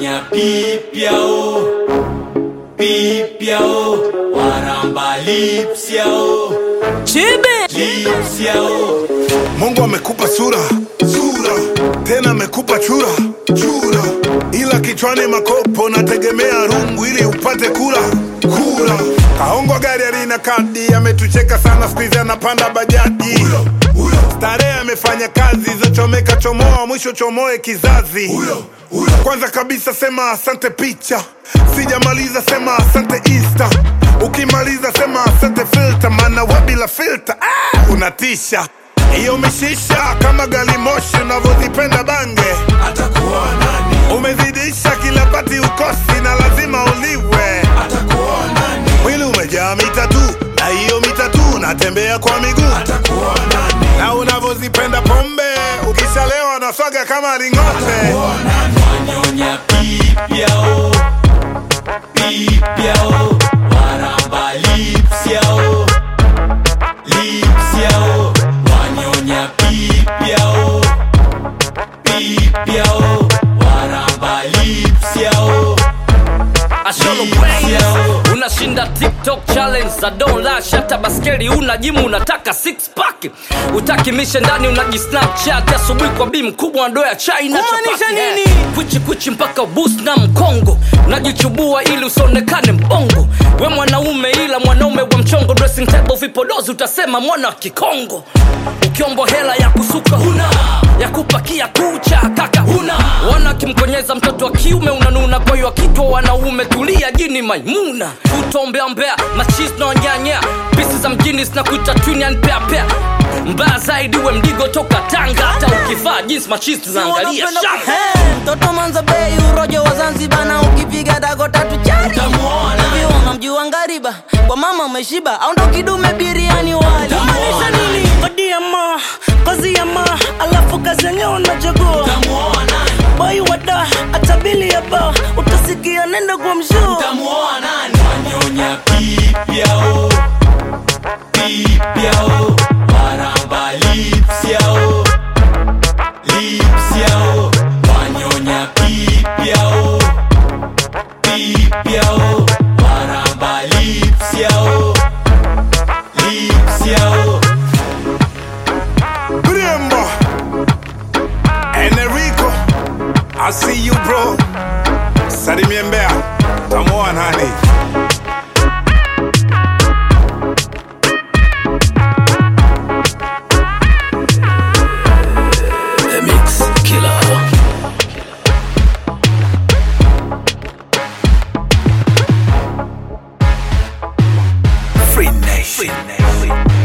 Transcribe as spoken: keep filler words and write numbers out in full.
Wanyonya pipya o, pipya o, waramba lips ya o, Chibi lips ya o. Mungu amekupa sura, sura, tena amekupa chura, chura, ila kichwani makopo nategemea rungu ili upate kula, kula. Kaongo gari alina kadi, ametucheka sana squeeze anapanda bajaji. Starehe amefanya kazi, zochomeka chomoa, mwisho chomoe kizazi. Uyo, uyo. Kwanza kabisa sema asante picha, sijamaliza sema asante Insta. Ukimaliza sema asante filter, mana wabila filter, ah, unatisha. Iyo umeshisha kama gali moshi, unavyozipenda bange atakuwa nani? Umezidisha kila pati ukosi na lazima uliwe, atakuwa nani? Mwili umejaa mitatu, na iyo mitatu natembea kwa miguu, atakuwa nani? Na unavyozipenda pombe, ukishalewa na swaga kama ringote, atakuwa nani? Wanyonya pipya o, pipya o, waramba lips ya o, lips ya o. Wanyonya pipya o, pipya o, waramba lips ya o, Asholo brains, unashinda TikTok challenge za don't lie. Shata baskeli unajimu unataka six pack. Utaki mishe ndani unajisnapchat. Asubuhi kwa bim kubwa ndo ya China chapati nini? Kuchi kuchi mpaka boost na mkongo. Unajichubua ili usonekane mbongo. We mwanaume ila mwanaume wa mchongo. Dressing table vipodozi utasema mwana wa Kikongo. Ukiombo hela ya kusuka huna, ya kupakia kucha kaka huna. Wana kimkonyeza mtoto wa kiume unanuna. Kwa hiyo kitwa wanaume tulia jini Maimuna. Utombea mbea machis na wanyanya, pisi za mjini sinakuita twin and pair pair. Mbaya zaidi we mdigo toka Tanga. Hata ukifaa jeans machis tunaangalia shamba. Mtoto manza bei urojo wa Zanzibar, na ukipiga dago tatu chari utamuona. Hivi unamjua ngariba, kwa mama umeshiba, au ndo kidume biriani wali. Maanisha nini? Kodi ya ma, kazi ya ma, alafu kazi yenyewe unachagua. utamuona. Boy wada, atabili ya ba, utasikia nenda kwa mshu. Utamuona. Wanyonya pipya o, pipya o, waramba lips ya o, lips ya o. Wanyonya pipya o, pipya o, waramba lips ya o, lips ya o. Brembo, Enrico, I see you bro. Salimie Mbeya, tamuoa nani? The Mix Killer. Free Nation. Free Nation.